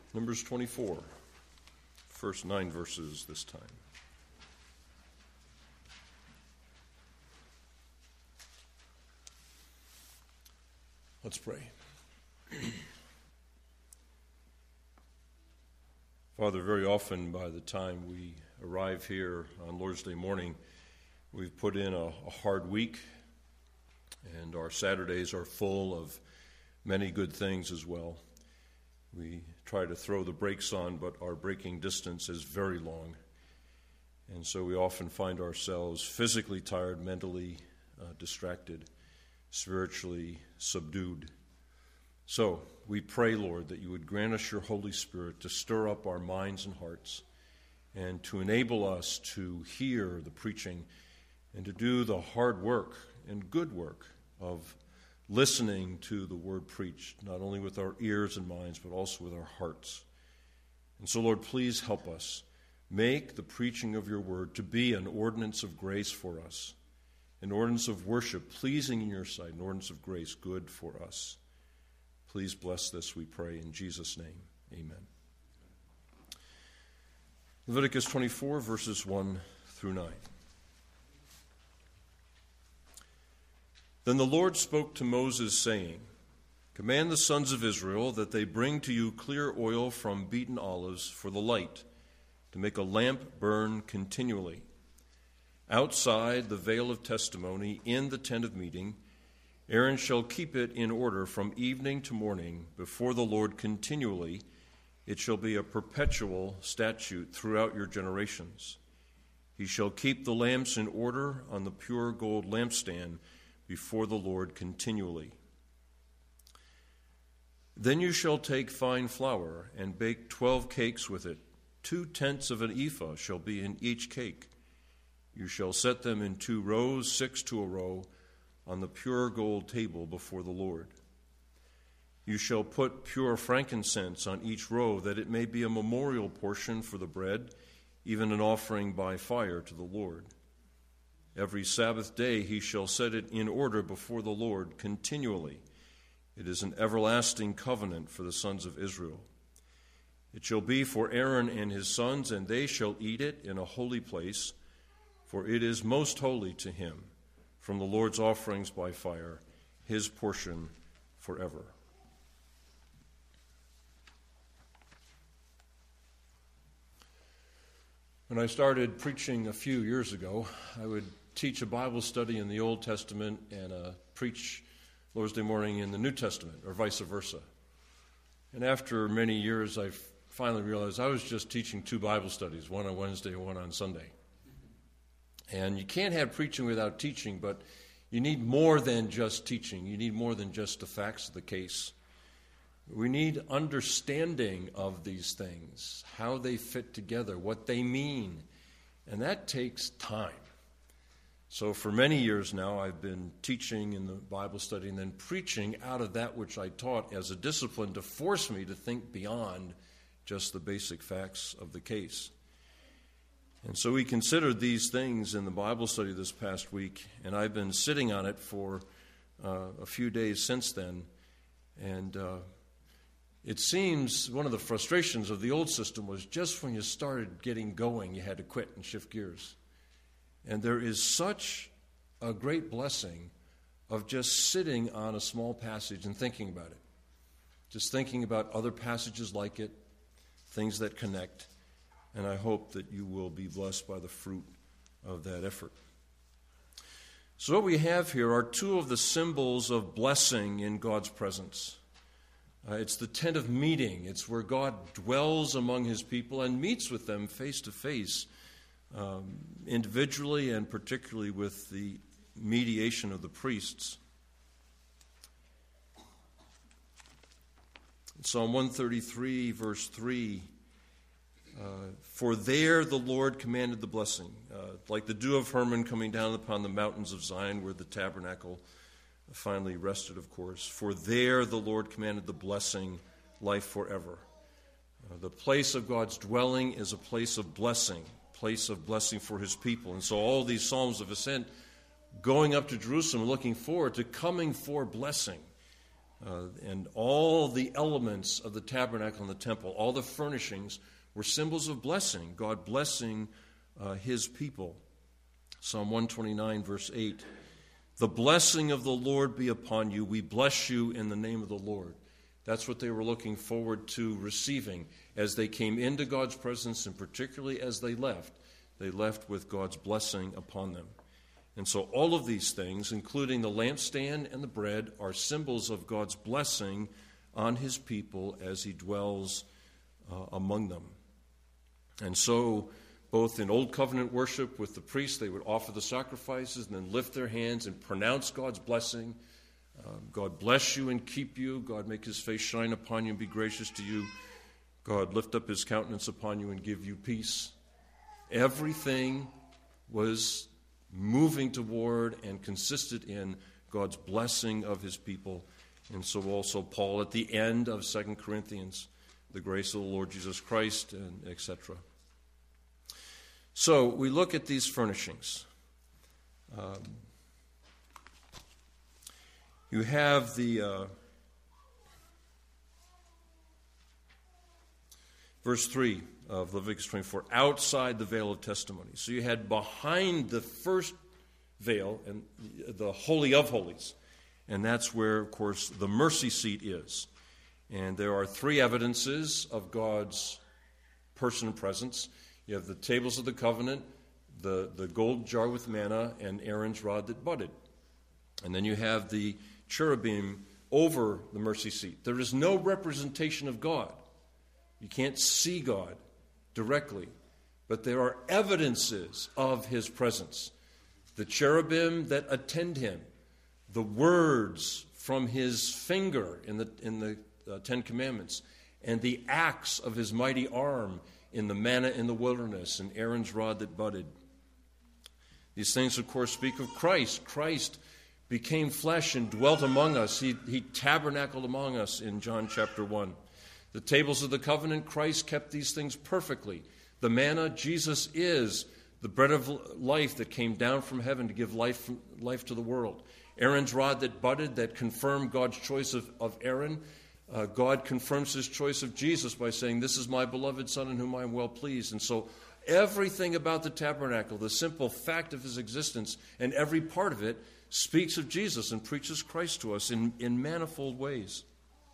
Numbers 24, first 9 verses this time. Let's pray. Father, very often by the time we arrive here on Lord's Day morning, we've put in a hard week, and our Saturdays are full of many good things as well. We try to throw the brakes on, but our braking distance is very long. And so we often find ourselves physically tired, mentally distracted, spiritually subdued. So we pray, Lord, that you would grant us your Holy Spirit to stir up our minds and hearts and to enable us to hear the preaching and to do the hard work and good work of listening to the word preached, not only with our ears and minds, but also with our hearts. And so, Lord, please help us. Make the preaching of your word to be an ordinance of grace for us, an ordinance of worship pleasing in your sight, an ordinance of grace good for us. Please bless this, we pray, in Jesus' name. Amen. Leviticus 24, verses 1 through 9. Then the Lord spoke to Moses, saying, Command the sons of Israel that they bring to you clear oil from beaten olives for the light, to make a lamp burn continually. Outside the veil of testimony, in the tent of meeting, Aaron shall keep it in order from evening to morning before the Lord continually. It shall be a perpetual statute throughout your generations. He shall keep the lamps in order on the pure gold lampstand before the Lord continually. Then you shall take fine flour and bake 12 cakes with it. 2/10 of an ephah shall be in each cake. You shall set them in 2 rows, 6 to a row, on the pure gold table before the Lord. You shall put pure frankincense on each row, that it may be a memorial portion for the bread, even an offering by fire to the Lord. Every Sabbath day he shall set it in order before the Lord continually. It is an everlasting covenant for the sons of Israel. It shall be for Aaron and his sons, and they shall eat it in a holy place, for it is most holy to him. From the Lord's offerings by fire, his portion forever. When I started preaching a few years ago, I would teach a Bible study in the Old Testament and preach Lord's Day morning in the New Testament, or vice versa. And after many years, I finally realized I was just teaching 2 Bible studies, one on Wednesday and one on Sunday. And you can't have preaching without teaching, but you need more than just teaching. You need more than just the facts of the case. We need understanding of these things, how they fit together, what they mean. And that takes time. So for many years now, I've been teaching in the Bible study and then preaching out of that which I taught as a discipline to force me to think beyond just the basic facts of the case. And so we considered these things in the Bible study this past week, and I've been sitting on it for a few days since then. And it seems one of the frustrations of the old system was just when you started getting going, you had to quit and shift gears. And there is such a great blessing of just sitting on a small passage and thinking about it. Just thinking about other passages like it, things that connect. And I hope that you will be blessed by the fruit of that effort. So what we have here are 2 of the symbols of blessing in God's presence. It's the tent of meeting. It's where God dwells among his people and meets with them face to face, individually and particularly with the mediation of the priests. Psalm 133, verse 3, for there the Lord commanded the blessing, like the dew of Hermon coming down upon the mountains of Zion, where the tabernacle finally rested, of course. For there the Lord commanded the blessing, life forever. The place of God's dwelling is a place of blessing for his people. And so all these Psalms of Ascent going up to Jerusalem, looking forward to coming for blessing, And all the elements of the tabernacle and the temple, all the furnishings, were symbols of blessing, God blessing his people. Psalm 129, verse 8, "The blessing of the Lord be upon you. We bless you in the name of the Lord." That's what they were looking forward to receiving as they came into God's presence, and particularly as they left. They left with God's blessing upon them. And so all of these things, including the lampstand and the bread, are symbols of God's blessing on his people as he dwells among them. And so, both in Old Covenant worship with the priests, they would offer the sacrifices and then lift their hands and pronounce God's blessing. God bless you and keep you. God make his face shine upon you and be gracious to you. God lift up his countenance upon you and give you peace. Everything was moving toward and consisted in God's blessing of his people. And so also Paul at the end of 2 Corinthians, the grace of the Lord Jesus Christ, and etc. So we look at these furnishings. You have the verse 3 of Leviticus 24, outside the veil of testimony. So you had behind the first veil and the Holy of Holies. And that's where, of course, the mercy seat is. And there are three evidences of God's person and presence. You have the tables of the covenant, the gold jar with manna, and Aaron's rod that budded. And then you have the cherubim over the mercy seat. There is no representation of God. You can't see God directly, but there are evidences of his presence. The cherubim that attend him, the words from his finger in the Ten Commandments, and the acts of his mighty arm in the manna in the wilderness and Aaron's rod that budded. These things, of course, speak of Christ. Christ became flesh and dwelt among us. He tabernacled among us in John chapter 1. The tables of the covenant, Christ kept these things perfectly. The manna, Jesus is the bread of life that came down from heaven to give life to the world. Aaron's rod that budded, that confirmed God's choice of Aaron. God confirms his choice of Jesus by saying, "This is my beloved Son in whom I am well pleased." And so everything about the tabernacle, the simple fact of his existence, and every part of it speaks of Jesus and preaches Christ to us in manifold ways.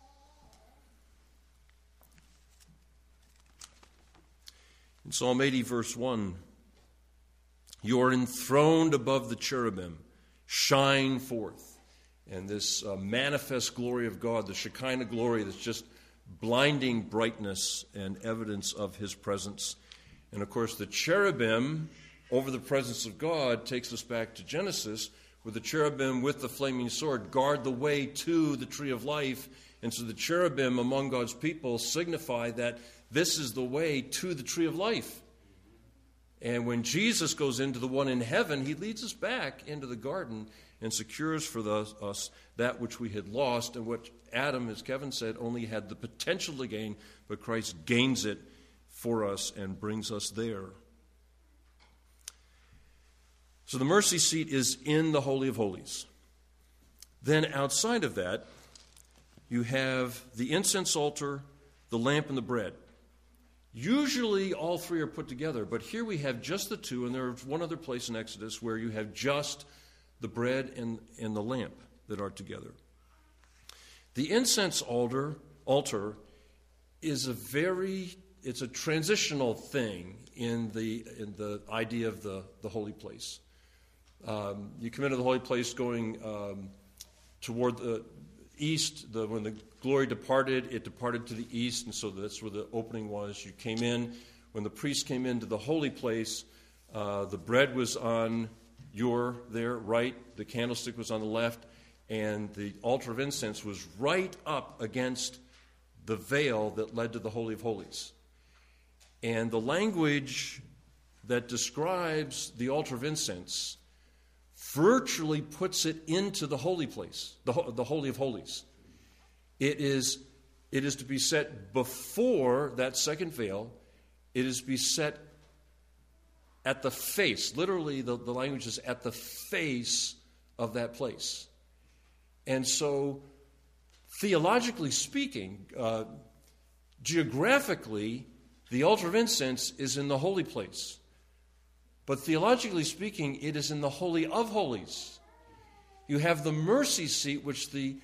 In Psalm 80, verse 1, "You are enthroned above the cherubim, shine forth." And this manifest glory of God, the Shekinah glory that's just blinding brightness and evidence of his presence. And of course, the cherubim over the presence of God takes us back to Genesis, where the cherubim with the flaming sword guard the way to the tree of life. And so the cherubim among God's people signify that this is the way to the tree of life. And when Jesus goes into the one in heaven, he leads us back into the garden and secures for us that which we had lost, and what Adam, as Kevin said, only had the potential to gain, but Christ gains it for us and brings us there. So the mercy seat is in the Holy of Holies. Then outside of that, you have the incense altar, the lamp, and the bread. Usually all three are put together, but here we have just the two, and there's one other place in Exodus where you have just the bread and the lamp that are together. The incense altar is it's a transitional thing in the idea of the holy place. You come into the holy place going toward the east. When the glory departed, it departed to the east, and so that's where the opening was. You came in. When the priest came into the holy place, the bread was on your right, the candlestick was on the left, and the altar of incense was right up against the veil that led to the Holy of Holies. And the language that describes the altar of incense virtually puts it into the holy place, the Holy of Holies. It is to be set before that second veil. It is to be set at the face. Literally, the language is at the face of that place. And so theologically speaking, geographically, the altar of incense is in the holy place. But theologically speaking, it is in the Holy of Holies. You have the mercy seat, which the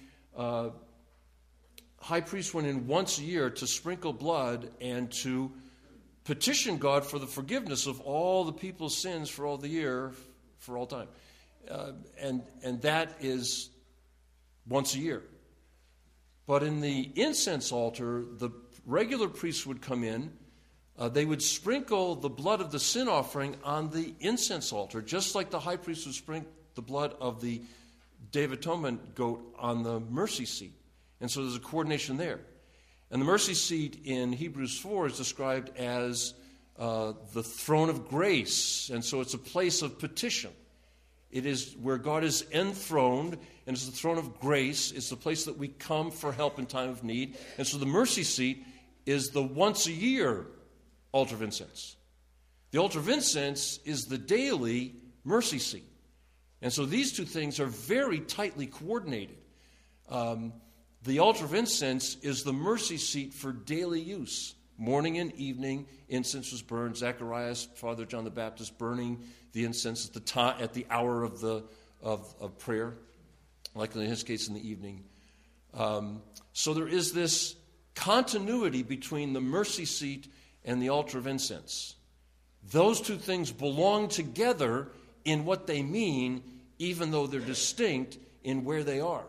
high priest went in once a year to sprinkle blood and to petition God for the forgiveness of all the people's sins for all the year, for all time. And that is once a year. But in the incense altar, the regular priests would come in. They would sprinkle the blood of the sin offering on the incense altar, just like the high priest would sprinkle the blood of the Day of Atonement goat on the mercy seat. And so there's a coordination there. And the mercy seat in Hebrews 4 is described as the throne of grace. And so it's a place of petition. It is where God is enthroned, and it's the throne of grace. It's the place that we come for help in time of need. And so the mercy seat is the once-a-year altar of incense. The altar of incense is the daily mercy seat. And so these two things are very tightly coordinated. The altar of incense is the mercy seat for daily use. Morning and evening, incense was burned. Zacharias, Father John the Baptist, burning the incense at the hour of prayer, likely in his case in the evening. So there is this continuity between the mercy seat and the altar of incense. Those two things belong together in what they mean, even though they're distinct in where they are.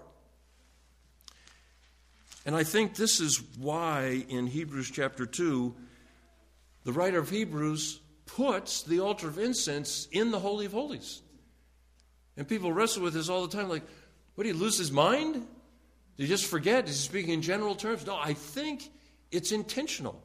And I think this is why in Hebrews chapter 2, the writer of Hebrews puts the altar of incense in the Holy of Holies. And people wrestle with this all the time, like, what, did he lose his mind? Did he just forget? Is he speaking in general terms? No, I think it's intentional.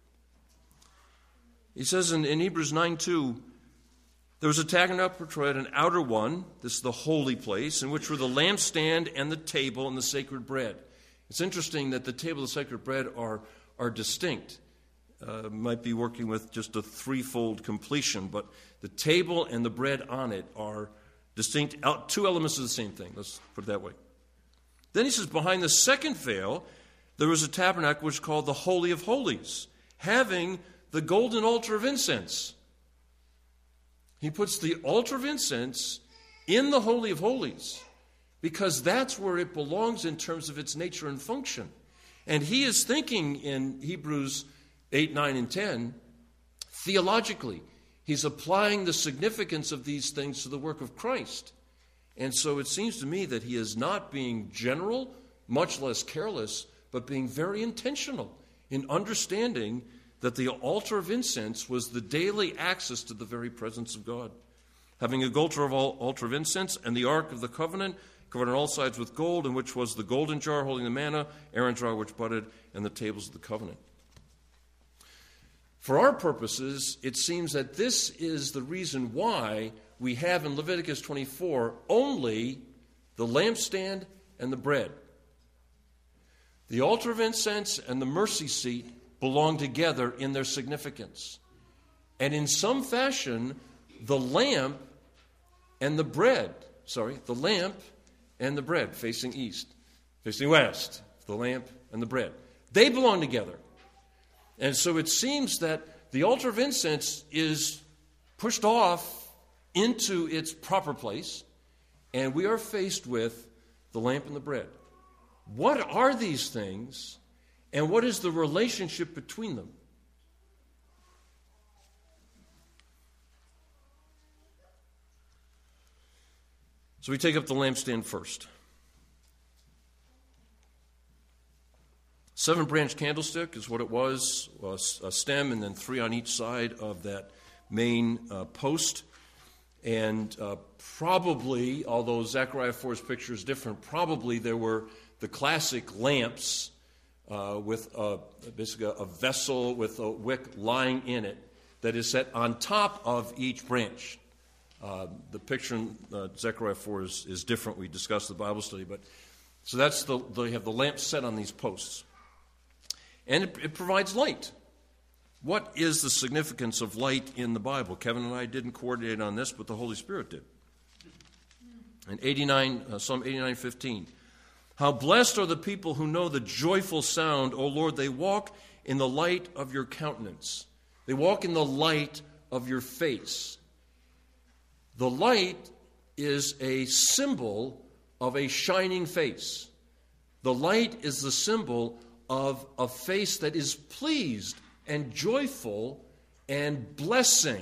He says in Hebrews 9:2, there was a tabernacle which had an outer one, this is the holy place, in which were the lampstand and the table and the sacred bread. It's interesting that the table and the sacred bread are distinct. Might be working with just a threefold completion, but the table and the bread on it are distinct, two elements of the same thing. Let's put it that way. Then he says, behind the second veil, there was a tabernacle which is called the Holy of Holies, having the golden altar of incense. He puts the altar of incense in the Holy of Holies because that's where it belongs in terms of its nature and function. And he is thinking in Hebrews 8, 9, and 10, theologically. He's applying the significance of these things to the work of Christ. And so it seems to me that he is not being general, much less careless, but being very intentional in understanding that the altar of incense was the daily access to the very presence of God. Having a altar of incense and the ark of the covenant, covered on all sides with gold, in which was the golden jar holding the manna, Aaron's jar which budded, and the tables of the covenant. For our purposes, it seems that this is the reason why we have in Leviticus 24 only the lampstand and the bread. The altar of incense and the mercy seat belong together in their significance. And in some fashion, the lamp and the bread, facing east, facing west, the lamp and the bread, they belong together. And so it seems that the altar of incense is pushed off into its proper place, and we are faced with the lamp and the bread. What are these things, and what is the relationship between them? So we take up the lampstand first. 7-branch candlestick is what it was, a stem and then 3 on each side of that main post. And probably, although Zechariah 4's picture is different, probably there were the classic lamps with basically a vessel with a wick lying in it that is set on top of each branch. The picture in Zechariah 4 is different. We discussed the Bible study, but so that's they have the lamp set on these posts. And it provides light. What is the significance of light in the Bible? Kevin and I didn't coordinate on this, but the Holy Spirit did. In Psalm 89:15, How blessed are the people who know the joyful sound, O Lord. They walk in the light of your countenance. They walk in the light of your face. The light is a symbol of a shining face. The light is the symbol of a face that is pleased and joyful and blessing.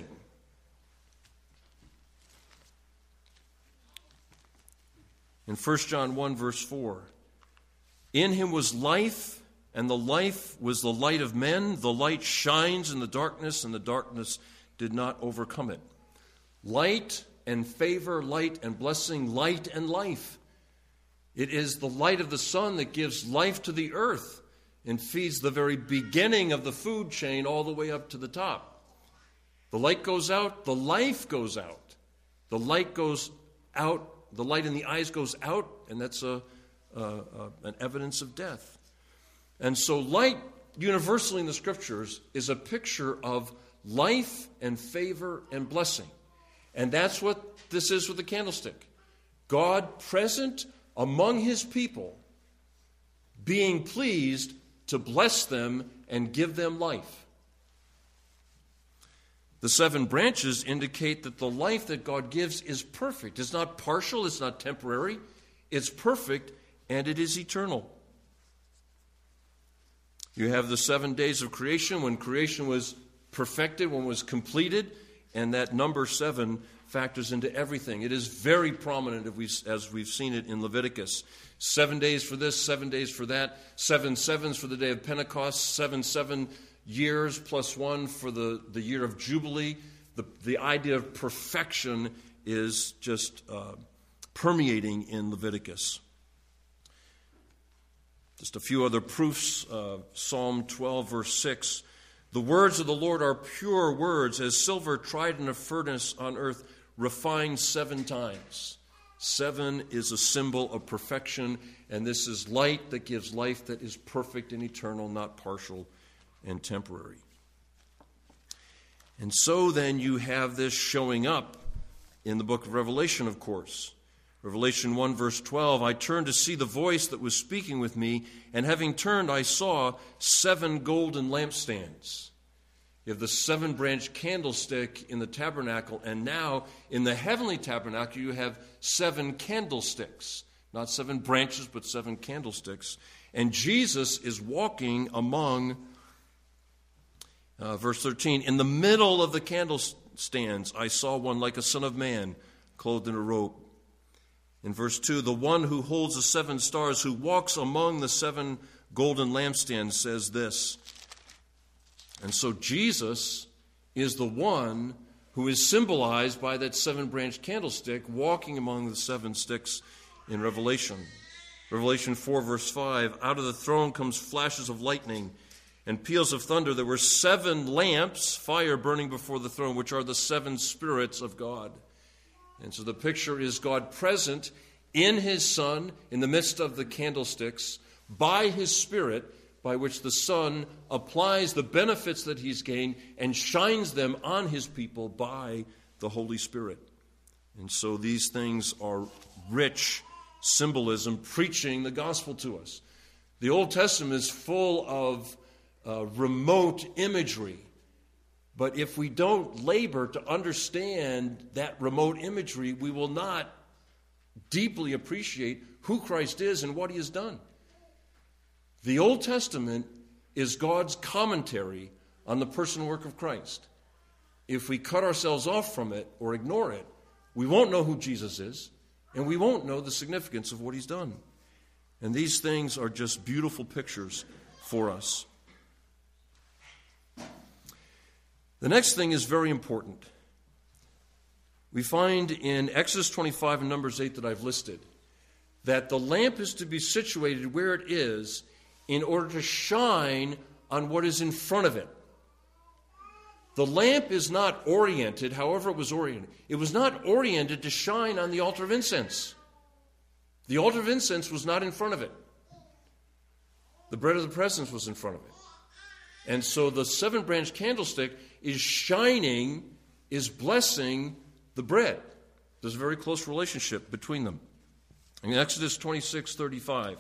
In 1 John 1, verse 4, in him was life, and the life was the light of men. The light shines in the darkness, and the darkness did not overcome it. Light and favor, light and blessing, light and life. It is the light of the sun that gives life to the earth and feeds the very beginning of the food chain all the way up to the top. The light goes out, the life goes out. The light goes out, the light in the eyes goes out, and that's an evidence of death. And so light, universally in the Scriptures, is a picture of life and favor and blessing. And that's what this is with the candlestick. God present among his people, being pleased to bless them and give them life. The 7 branches indicate that the life that God gives is perfect. It's not partial, it's not temporary, it's perfect, and it is eternal. You have the 7 days of creation, when creation was perfected, when it was completed, and that number 7 factors into everything. It is very prominent as we've seen it in Leviticus. 7 days for this, 7 days for that, 7 sevens for the day of Pentecost, 7 years plus 1 for the year of Jubilee. The idea of perfection is just permeating in Leviticus. Just a few other proofs. Psalm 12, verse 6. The words of the Lord are pure words, as silver tried in a furnace on earth, refined 7 times. 7 is a symbol of perfection, and this is light that gives life that is perfect and eternal, not partial and temporary. And so then you have this showing up in the book of Revelation, of course. Revelation 1, verse 12, I turned to see the voice that was speaking with me, and having turned, I saw 7 golden lampstands. You have the 7-branch candlestick in the tabernacle, and now in the heavenly tabernacle you have 7 candlesticks. Not 7 branches, but 7 candlesticks. And Jesus is walking among, verse 13, in the middle of the candlestands I saw one like a son of man, clothed in a robe. In verse 2, the one who holds the 7 stars, who walks among the 7 golden lampstands, says this. And so Jesus is the one who is symbolized by that 7-branch candlestick walking among the 7 sticks in Revelation. Revelation 4, verse 5, out of the throne comes flashes of lightning and peals of thunder. There were 7 lamps, fire burning before the throne, which are the 7 spirits of God. And so the picture is God present in his Son, in the midst of the candlesticks, by his Spirit, by which the Son applies the benefits that he's gained and shines them on his people by the Holy Spirit. And so these things are rich symbolism, preaching the gospel to us. The Old Testament is full of remote imagery. But if we don't labor to understand that remote imagery, we will not deeply appreciate who Christ is and what he has done. The Old Testament is God's commentary on the person and work of Christ. If we cut ourselves off from it or ignore it, we won't know who Jesus is, and we won't know the significance of what he's done. And these things are just beautiful pictures for us. The next thing is very important. We find in Exodus 25 and Numbers 8 that I've listed that the lamp is to be situated where it is in order to shine on what is in front of it. The lamp is not oriented, however it was oriented. It was not oriented to shine on the altar of incense. The altar of incense was not in front of it. The bread of the presence was in front of it. And so the 7-branch candlestick is shining, is blessing the bread. There's a very close relationship between them. In Exodus 26:35,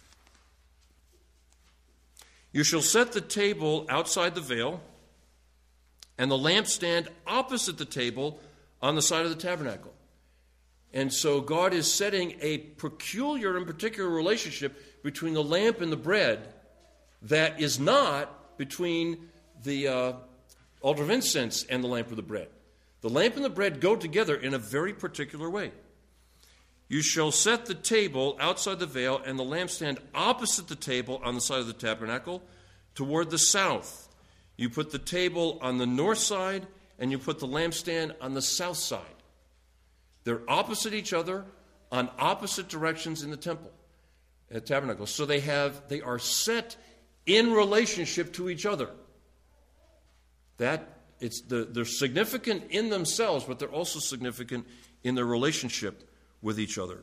you shall set the table outside the veil and the lampstand opposite the table on the side of the tabernacle. And so God is setting a peculiar and particular relationship between the lamp and the bread that is not between the altar of incense and the lamp or the bread. The lamp and the bread go together in a very particular way. You shall set the table outside the veil and the lampstand opposite the table on the side of the tabernacle toward the south. You put the table on the north side and you put the lampstand on the south side. They're opposite each other on opposite directions in the temple, tabernacle. So they are set in relationship to each other. They're significant in themselves, but they're also significant in their relationship with each other.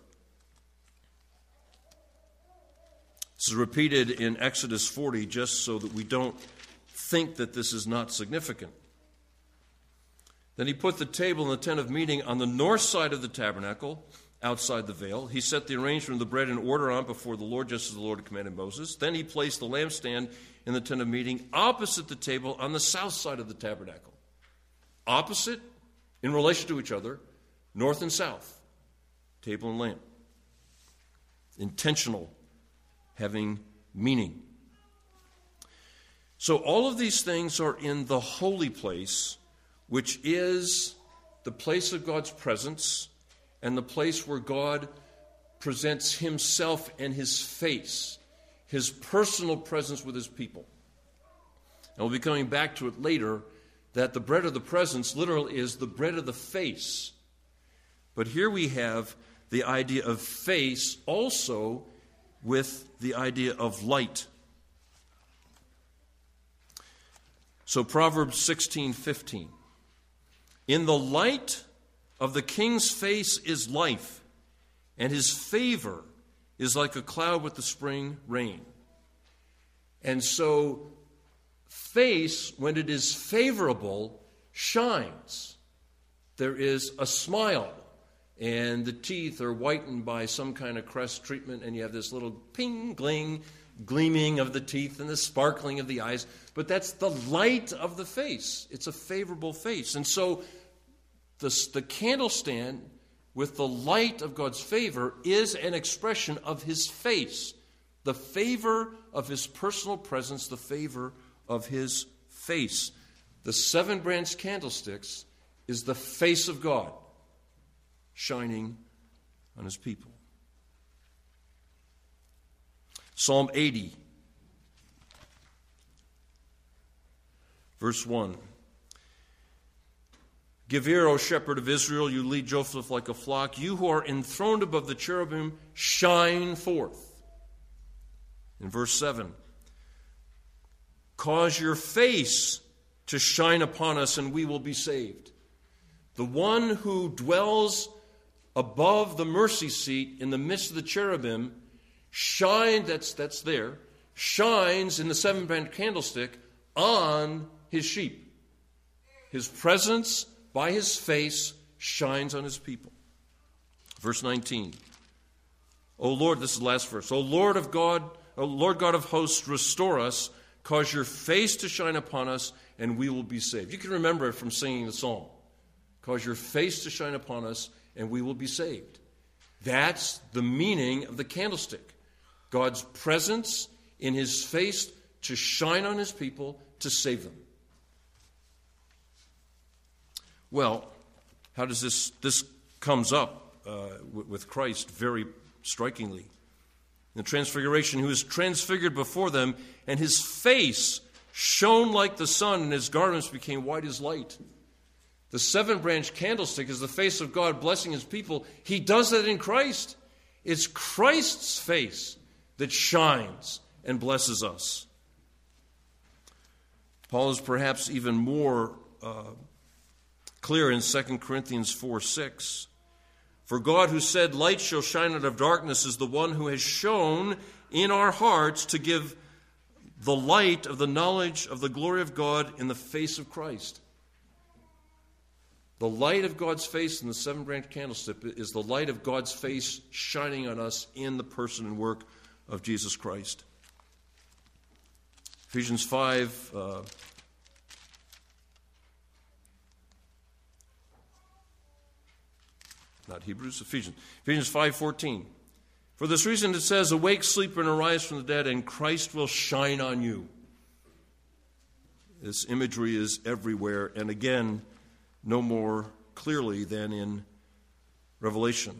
This is repeated in Exodus 40 just so that we don't think that this is not significant. Then he put the table in the tent of meeting on the north side of the tabernacle, outside the veil. He set the arrangement of the bread in order on before the Lord, just as the Lord commanded Moses. Then he placed the lampstand in the tent of meeting opposite the table on the south side of the tabernacle. Opposite in relation to each other, north and south, table and lamp. Intentional, having meaning. So all of these things are in the holy place, which is the place of God's presence and the place where God presents himself and his face, his personal presence with his people. And we'll be coming back to it later, that the bread of the presence literally is the bread of the face. But here we have the idea of face also with the idea of light. So Proverbs 16:15. In the light of the king's face is life, and his favor is like a cloud with the spring rain. And so face, when it is favorable, shines. There is a smile, and the teeth are whitened by some kind of crest treatment, and you have this little ping, gling, gleaming of the teeth and the sparkling of the eyes. But that's the light of the face. It's a favorable face. And so the candle stand with the light of God's favor is an expression of his face, the favor of his personal presence, the favor of his face. The 7-branch candlesticks is the face of God shining on his people. Psalm 80, verse 1. Give ear, O shepherd of Israel, you lead Joseph like a flock. You who are enthroned above the cherubim, shine forth. In verse 7, cause your face to shine upon us, and we will be saved. The one who dwells above the mercy seat in the midst of the cherubim shines in the 7-branch candlestick on his sheep. His presence by his face shines on his people. Verse 19. O Lord, this is the last verse. O Lord God of hosts, restore us, cause your face to shine upon us, and we will be saved. You can remember it from singing the psalm. Cause your face to shine upon us, and we will be saved. That's the meaning of the candlestick. God's presence in his face to shine on his people, to save them. Well, how does this comes up with Christ very strikingly? In the Transfiguration, he was transfigured before them, and his face shone like the sun, and his garments became white as light. The 7-branch candlestick is the face of God blessing his people. He does that in Christ. It's Christ's face that shines and blesses us. Paul is perhaps even more clear in 2 Corinthians 4:6. For God, who said, light shall shine out of darkness, is the one who has shone in our hearts to give the light of the knowledge of the glory of God in the face of Christ. The light of God's face in the seven-branch candlestick is the light of God's face shining on us in the person and work of Jesus Christ. Ephesians 5, not Hebrews, Ephesians 5:14. For this reason it says, awake, sleep, and arise from the dead, and Christ will shine on you. This imagery is everywhere, and again, no more clearly than in Revelation.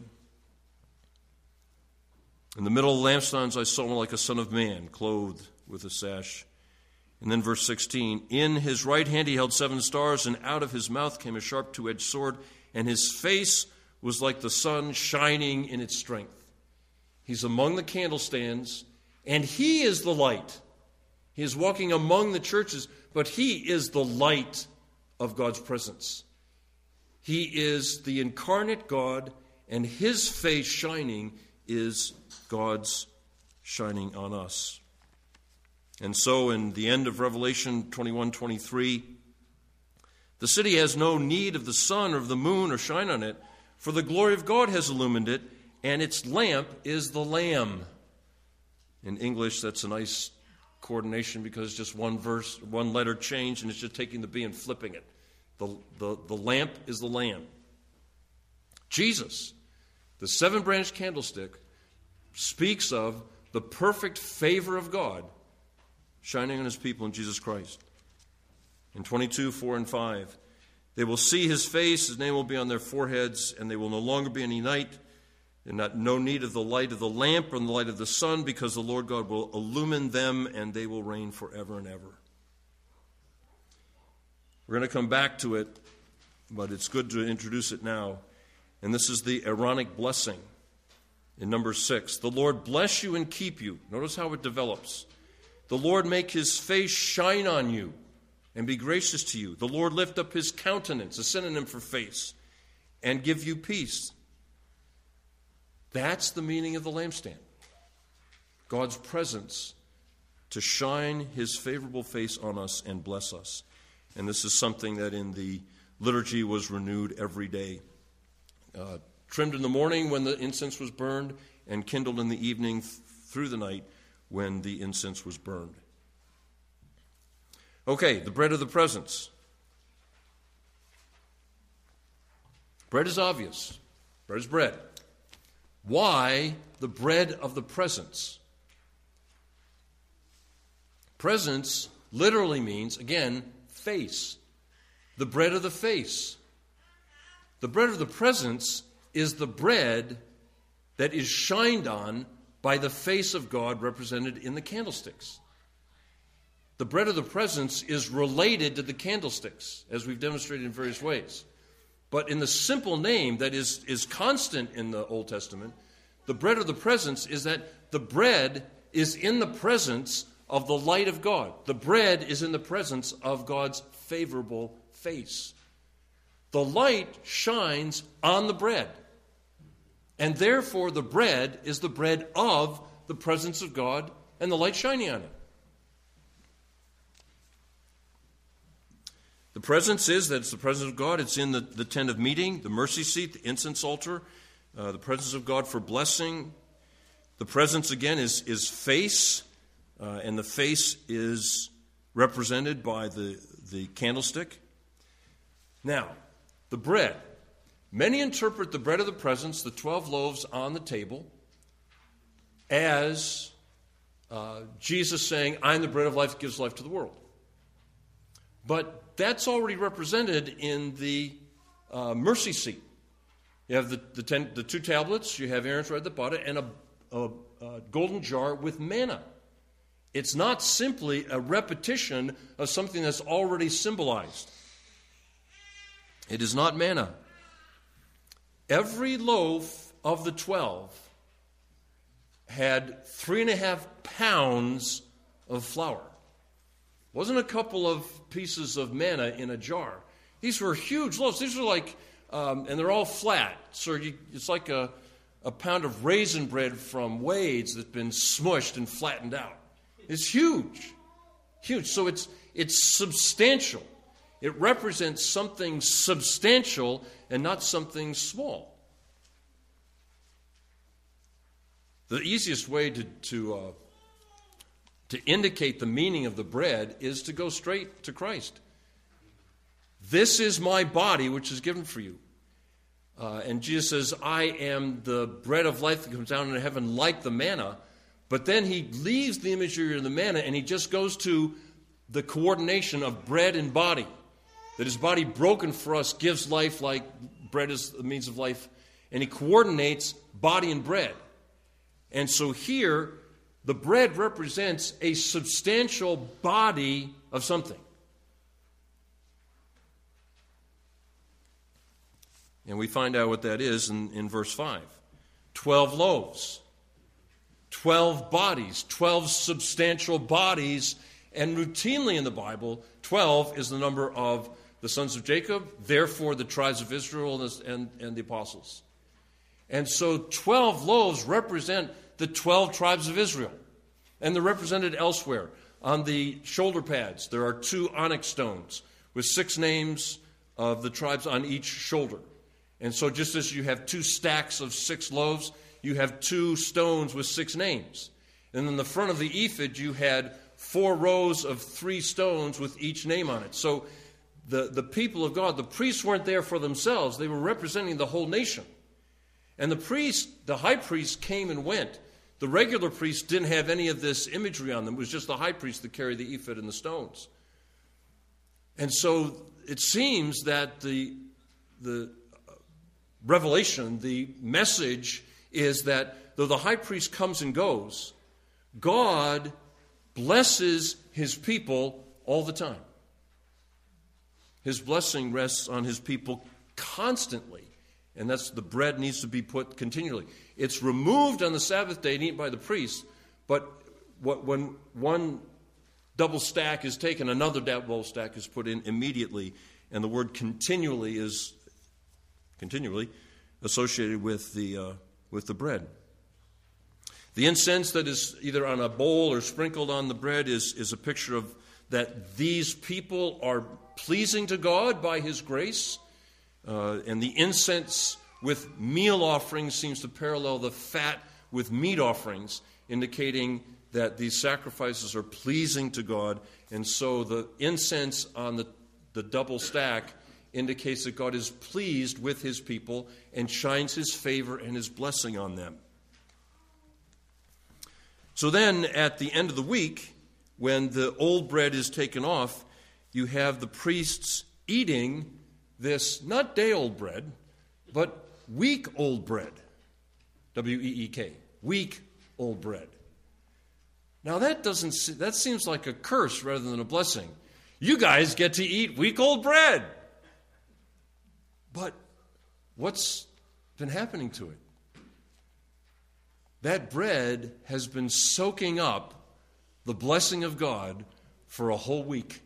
In the middle of the lampstands I saw one like a son of man, clothed with a sash. And then verse 16, in his right hand he held 7 stars, and out of his mouth came a sharp two-edged sword, and his face was like the sun shining in its strength. He's among the candlestands, and he is the light. He is walking among the churches, but he is the light of God's presence. He is the incarnate God, and his face shining is God's shining on us. And so in the end of Revelation 21:23, the city has no need of the sun or of the moon or shine on it, for the glory of God has illumined it, and its lamp is the Lamb. In English, that's a nice coordination because it's just one verse, one letter change, and it's just taking the B and flipping it. The lamp is the Lamb. Jesus, the seven-branch candlestick, speaks of the perfect favor of God shining on his people in Jesus Christ. In 22:4 and 5, they will see his face, his name will be on their foreheads, and they will no longer be any night, and no need of the light of the lamp or the light of the sun, because the Lord God will illumine them, and they will reign forever and ever. We're going to come back to it, but it's good to introduce it now. And this is the Aaronic blessing in number 6. The Lord bless you and keep you. Notice how it develops. The Lord make his face shine on you and be gracious to you. The Lord lift up his countenance, a synonym for face, and give you peace. That's the meaning of the lampstand. God's presence to shine his favorable face on us and bless us. And this is something that in the liturgy was renewed every day. Trimmed in the morning when the incense was burned, and kindled in the evening through the night when the incense was burned. Okay, the bread of the presence. Bread is obvious. Bread is bread. Why the bread of the presence? Presence literally means, again, face. The bread of the face. The bread of the presence is the bread that is shined on by the face of God represented in the candlesticks. The bread of the presence is related to the candlesticks, as we've demonstrated in various ways. But in the simple name that is constant in the Old Testament, the bread of the presence is that the bread is in the presence of the light of God. The bread is in the presence of God's favorable face. The light shines on the bread. And therefore the bread is the bread of the presence of God and the light shining on it. The presence is that it's the presence of God. It's in the tent of meeting, the mercy seat, the incense altar, the presence of God for blessing. The presence, again, is face, and the face is represented by the candlestick. Now, the bread. Many interpret the bread of the presence, the 12 loaves on the table, as Jesus saying, I'm the bread of life that gives life to the world. But that's already represented in the mercy seat. You have the 2 tablets, you have Aaron's rod at the bottom, and a golden jar with manna. It's not simply a repetition of something that's already symbolized. It is not manna. Every loaf of the 12 had 3.5 pounds of flour. It wasn't a couple of pieces of manna in a jar. These were huge loaves. These were like, and they're all flat. So it's like a pound of raisin bread from Wade's that's been smushed and flattened out. It's huge. Huge. So it's substantial. It represents something substantial and not something small. The easiest way to indicate the meaning of the bread is to go straight to Christ. This is my body, which is given for you. And Jesus says, I am the bread of life that comes down into heaven like the manna. But then he leaves the imagery of the manna and he just goes to the coordination of bread and body. That his body broken for us gives life like bread is the means of life. And he coordinates body and bread. And so here, the bread represents a substantial body of something. And we find out what that is in verse 5. 12 loaves, 12 bodies, 12 substantial bodies. And routinely in the Bible, 12 is the number of the sons of Jacob, therefore the tribes of Israel and the apostles. And so 12 loaves represent the 12 tribes of Israel. And they're represented elsewhere. On the shoulder pads, there are 2 onyx stones with 6 names of the tribes on each shoulder. And so just as you have 2 stacks of 6 loaves, you have 2 stones with 6 names. And in the front of the ephod, you had 4 rows of 3 stones with each name on it. So the people of God, the priests weren't there for themselves. They were representing the whole nation. And the high priest came and went. The regular priests didn't have any of this imagery on them. It was just the high priest that carried the ephod and the stones. And so it seems that the revelation, the message is that though the high priest comes and goes, God blesses his people all the time. His blessing rests on his people constantly. And that's the bread needs to be put continually. It's removed on the Sabbath day and eaten by the priest, but when one double stack is taken, another double stack is put in immediately, and the word continually is continually associated with the bread. The incense that is either on a bowl or sprinkled on the bread is a picture of that these people are pleasing to God by his grace. And the incense with meal offerings seems to parallel the fat with meat offerings, indicating that these sacrifices are pleasing to God. And so the incense on the double stack indicates that God is pleased with his people and shines his favor and his blessing on them. So then at the end of the week, when the old bread is taken off, you have the priests eating this, not day-old bread, but week-old bread. W-E-E-K. Week-old bread. Now that seems like a curse rather than a blessing. You guys get to eat week-old bread. But what's been happening to it? That bread has been soaking up the blessing of God for a whole week.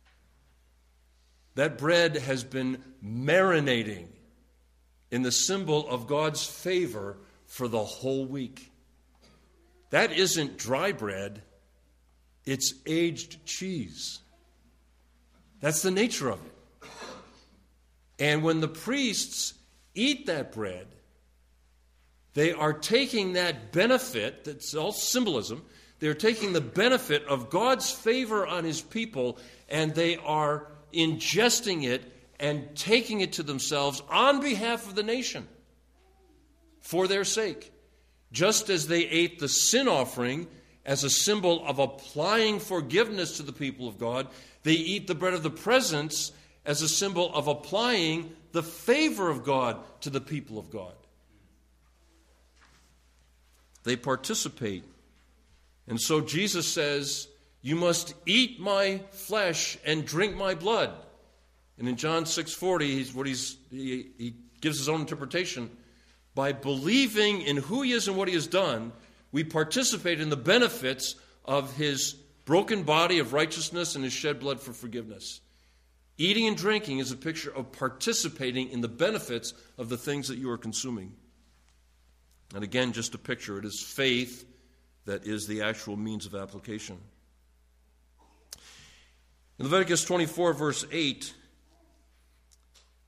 That bread has been marinating in the symbol of God's favor for the whole week. That isn't dry bread, it's aged cheese. That's the nature of it. And when the priests eat that bread, they are taking that benefit, that's all symbolism, they're taking the benefit of God's favor on his people, and they are ingesting it and taking it to themselves on behalf of the nation for their sake. Just as they ate the sin offering as a symbol of applying forgiveness to the people of God, they eat the bread of the presence as a symbol of applying the favor of God to the people of God. They participate. And so Jesus says, you must eat my flesh and drink my blood. And in John 6:40, he gives his own interpretation. By believing in who he is and what he has done, we participate in the benefits of his broken body of righteousness and his shed blood for forgiveness. Eating and drinking is a picture of participating in the benefits of the things that you are consuming. And again, just a picture. It is faith that is the actual means of application. In Leviticus 24, verse 8,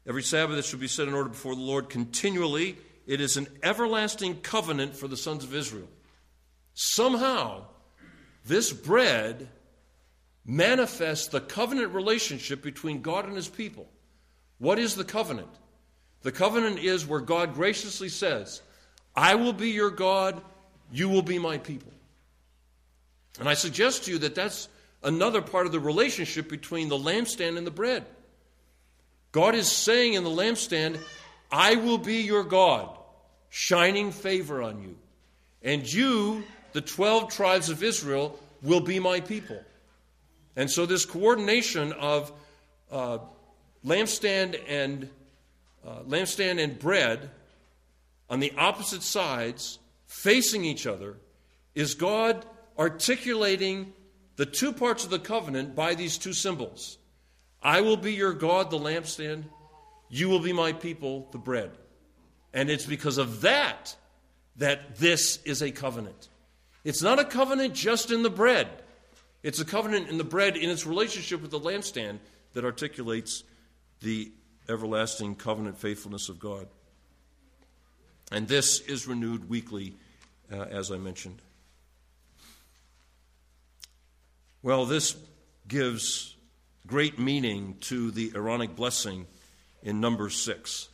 Every Sabbath it shall be set in order before the Lord continually. It is an everlasting covenant for the sons of Israel. Somehow, this bread manifests the covenant relationship between God and his people. What is the covenant? The covenant is where God graciously says, I will be your God, you will be my people. And I suggest to you that that's another part of the relationship between the lampstand and the bread. God is saying in the lampstand, I will be your God, shining favor on you. And you, the 12 tribes of Israel, will be my people. And so this coordination of lampstand and bread on the opposite sides, facing each other, is God articulating the two parts of the covenant by these two symbols. I will be your God, the lampstand. You will be my people, the bread. And it's because of that this is a covenant. It's not a covenant just in the bread. It's a covenant in the bread in its relationship with the lampstand that articulates the everlasting covenant faithfulness of God. And this is renewed weekly, as I mentioned. Well, this gives great meaning to the Aaronic blessing in Numbers 6.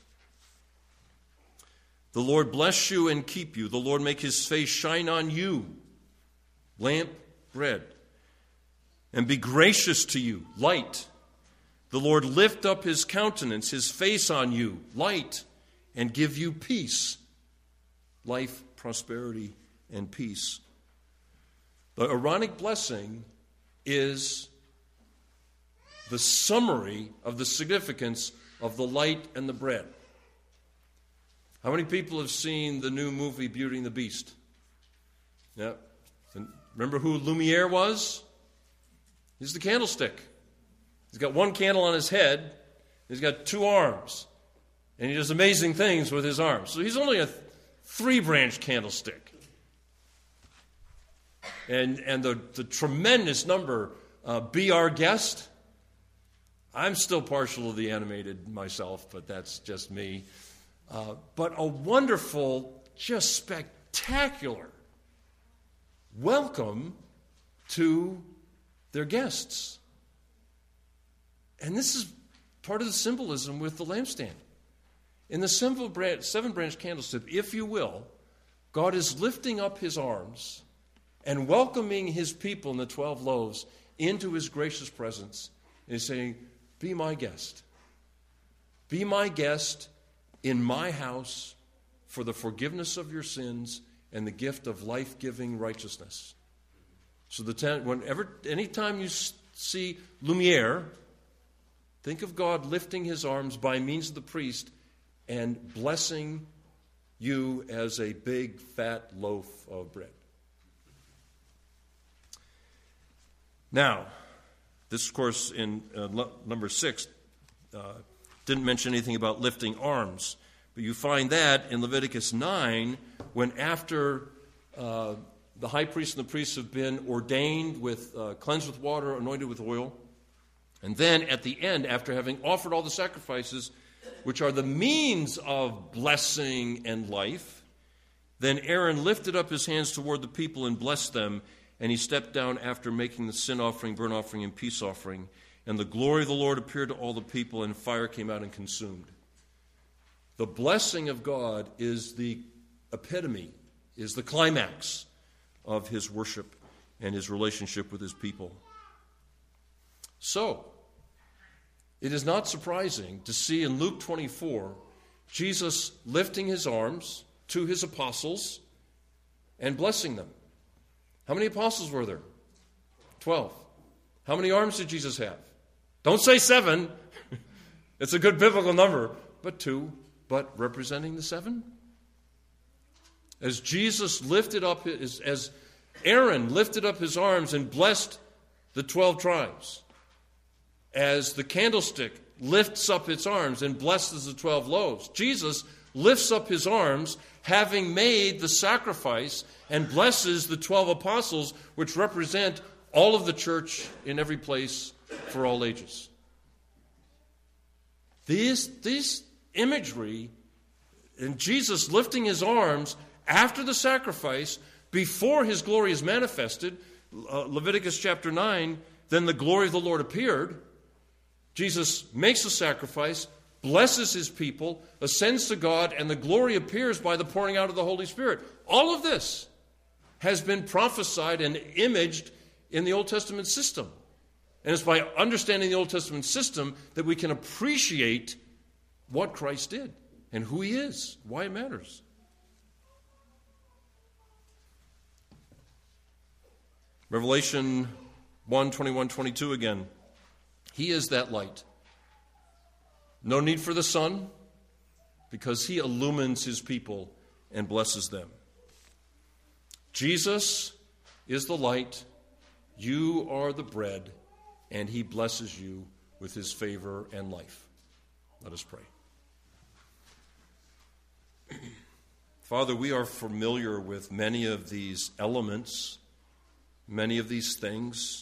The Lord bless you and keep you. The Lord make his face shine on you, lamp, bread, and be gracious to you, light. The Lord lift up his countenance, his face on you, light, and give you peace, life, prosperity, and peace. The Aaronic blessing is the summary of the significance of the light and the bread. How many people have seen the new movie Beauty and the Beast? Yeah. And remember who Lumiere was? He's the candlestick. He's got one candle on his head. He's got two arms. And he does amazing things with his arms. So he's only a three-branch candlestick. And the tremendous number, Be Our Guest. I'm still partial to the animated myself, but that's just me. But a wonderful, just spectacular welcome to their guests. And this is part of the symbolism with the lampstand. In the seven-branch candlestick, if you will, God is lifting up his arms and welcoming his people in the 12 loaves into his gracious presence. And he's saying, be my guest. Be my guest in my house for the forgiveness of your sins and the gift of life-giving righteousness. So anytime you see Lumiere, think of God lifting his arms by means of the priest and blessing you as a big, fat loaf of bread. Now, this, of course, in number 6, didn't mention anything about lifting arms. But you find that in Leviticus 9, when after the high priest and the priests have been ordained, cleansed with water, anointed with oil, and then at the end, after having offered all the sacrifices, which are the means of blessing and life, then Aaron lifted up his hands toward the people and blessed them, and he stepped down after making the sin offering, burnt offering, and peace offering. And the glory of the Lord appeared to all the people, and fire came out and consumed. The blessing of God is the epitome, is the climax of his worship and his relationship with his people. So, it is not surprising to see in Luke 24, Jesus lifting his arms to his apostles and blessing them. How many apostles were there? 12. How many arms did Jesus have? Don't say 7. It's a good biblical number. But 2. But representing the 7? As Jesus lifted up as Aaron lifted up his arms and blessed the 12 tribes, as the candlestick lifts up its arms and blesses the 12 loaves, Jesus lifts up his arms, having made the sacrifice, and blesses the 12 apostles, which represent all of the church in every place for all ages. This imagery and Jesus lifting his arms after the sacrifice, before his glory is manifested, Leviticus chapter 9, then the glory of the Lord appeared. Jesus makes a sacrifice, blesses his people, ascends to God, and the glory appears by the pouring out of the Holy Spirit. All of this has been prophesied and imaged in the Old Testament system. And it's by understanding the Old Testament system that we can appreciate what Christ did and who he is, why it matters. Revelation 1, 21, 22 again. He is that light. No need for the sun, because he illumines his people and blesses them. Jesus is the light. You are the bread, and he blesses you with his favor and life. Let us pray. Father, we are familiar with many of these elements, many of these things,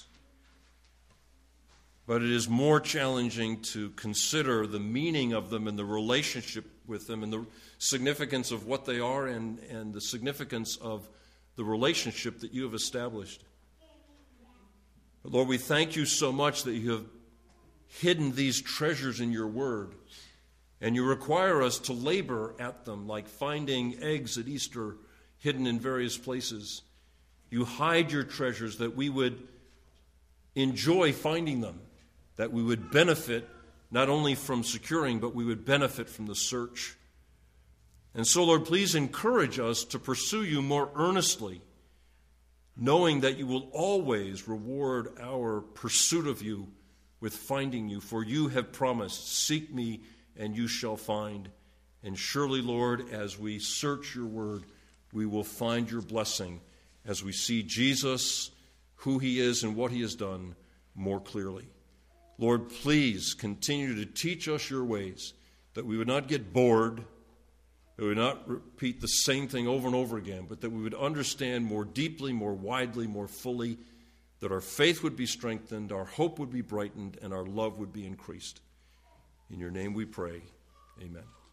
but it is more challenging to consider the meaning of them and the relationship with them and the significance of what they are and the significance of the relationship that you have established. But Lord, we thank you so much that you have hidden these treasures in your word, and you require us to labor at them like finding eggs at Easter hidden in various places. You hide your treasures that we would enjoy finding them, that we would benefit not only from securing, but we would benefit from the search. And so, Lord, please encourage us to pursue you more earnestly, knowing that you will always reward our pursuit of you with finding you. For you have promised, seek me and you shall find. And surely, Lord, as we search your word, we will find your blessing as we see Jesus, who he is and what he has done, more clearly. Lord, please continue to teach us your ways, that we would not get bored, that we would not repeat the same thing over and over again, but that we would understand more deeply, more widely, more fully, that our faith would be strengthened, our hope would be brightened, and our love would be increased. In your name we pray. Amen.